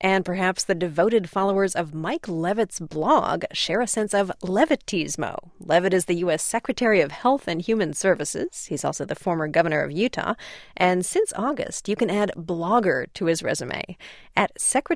And perhaps the devoted followers of Mike Leavitt's blog share a sense of Leavitismo. Leavitt is the U.S. Secretary of Health and Human Services. He's also the former governor of Utah. And since August, you can add blogger to his resume. At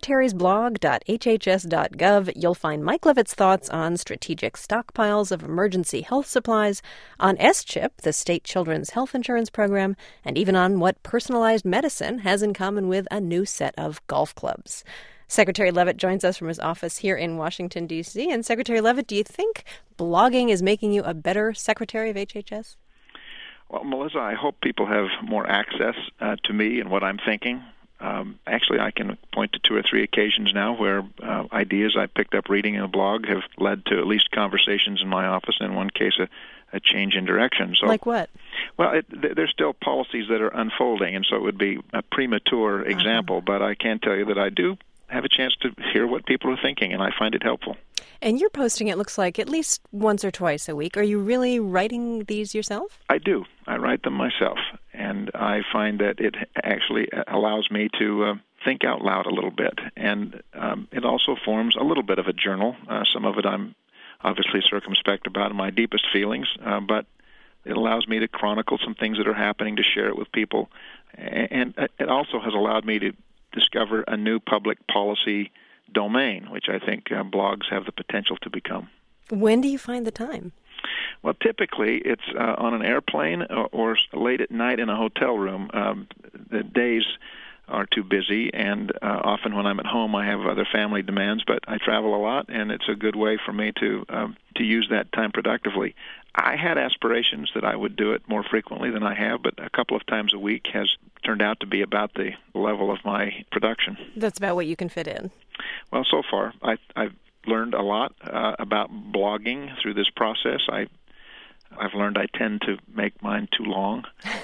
secretariesblog.hhs.gov, you'll find Mike Leavitt's thoughts on strategic stockpiles of emergency health supplies, on SCHIP, the state children's health insurance program, and even on what personalized medicine has in common with a new set of golf clubs. Secretary Leavitt joins us from his office here in Washington, D.C. And Secretary Leavitt, do you think blogging is making you a better Secretary of HHS? Well, Melissa, I hope people have more access to me and what I'm thinking. Actually, I can point to 2 or 3 occasions now where ideas I picked up reading in a blog have led to at least conversations in my office, in one case a change in direction. So, like what? Well, there's still policies that are unfolding, and so it would be a premature example, but I can tell you that I do have a chance to hear what people are thinking, and I find it helpful. And you're posting, it looks like, at least once or twice a week. Are you really writing these yourself? I do. I write them myself, and I find that it actually allows me to think out loud a little bit, and it also forms a little bit of a journal. Some of it I'm obviously circumspect about my deepest feelings, but it allows me to chronicle some things that are happening, to share it with people, and it also has allowed me to discover a new public policy domain, which I think blogs have the potential to become. When do you find the time? Well, typically it's on an airplane or late at night in a hotel room. The days are too busy, and often when I'm at home I have other family demands, but I travel a lot, and it's a good way for me to use that time productively. I had aspirations that I would do it more frequently than I have, but a couple of times a week has turned out to be about the level of my production. That's about what you can fit in. Well, so far I've learned a lot about blogging through this process. I've learned I tend to make mine too long.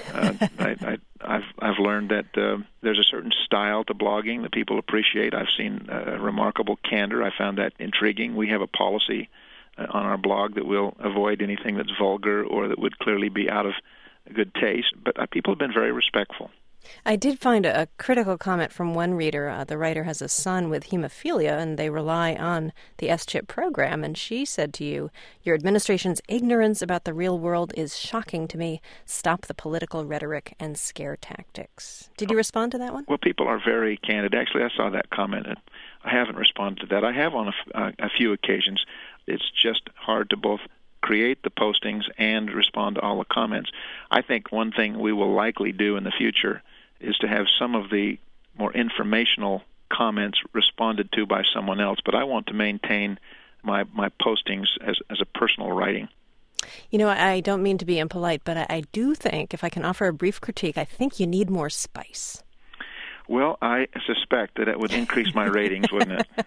I've learned that there's a certain style to blogging that people appreciate. I've seen remarkable candor. I found that intriguing. We have a policy on our blog that will avoid anything that's vulgar or that would clearly be out of good taste. But people have been very respectful. I did find a critical comment from one reader. The writer has a son with hemophilia, and they rely on the SCHIP program. And she said to you, "Your administration's ignorance about the real world is shocking to me. Stop the political rhetoric and scare tactics." Did you respond to that one? Well, people are very candid. Actually, I saw that comment, and I haven't responded to that. I have on a few occasions. It's just hard to both create the postings and respond to all the comments. I think one thing we will likely do in the future is to have some of the more informational comments responded to by someone else, but I want to maintain my postings as a personal writing. You know, I don't mean to be impolite, but I do think, if I can offer a brief critique, I think you need more spice. Well, I suspect that it would increase my ratings, wouldn't it?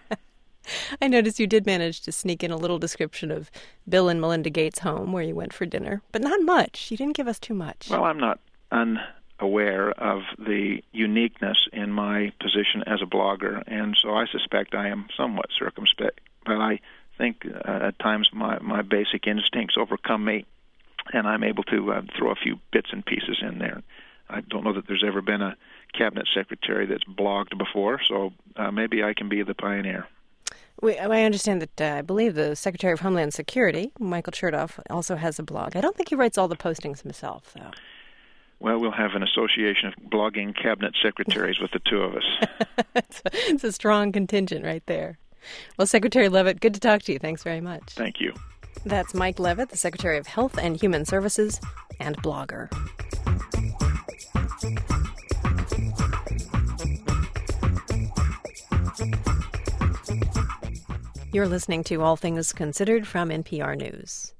I noticed you did manage to sneak in a little description of Bill and Melinda Gates' home where you went for dinner, but not much. You didn't give us too much. Well, I'm not unaware of the uniqueness in my position as a blogger, and so I suspect I am somewhat circumspect. But I think at times my basic instincts overcome me, and I'm able to throw a few bits and pieces in there. I don't know that there's ever been a cabinet secretary that's blogged before, so maybe I can be the pioneer. I understand that I believe the Secretary of Homeland Security, Michael Chertoff, also has a blog. I don't think he writes all the postings himself, though. Well, we'll have an association of blogging cabinet secretaries with the two of us. It's a strong contingent right there. Well, Secretary Leavitt, good to talk to you. Thanks very much. Thank you. That's Mike Leavitt, the Secretary of Health and Human Services and blogger. You're listening to All Things Considered from NPR News.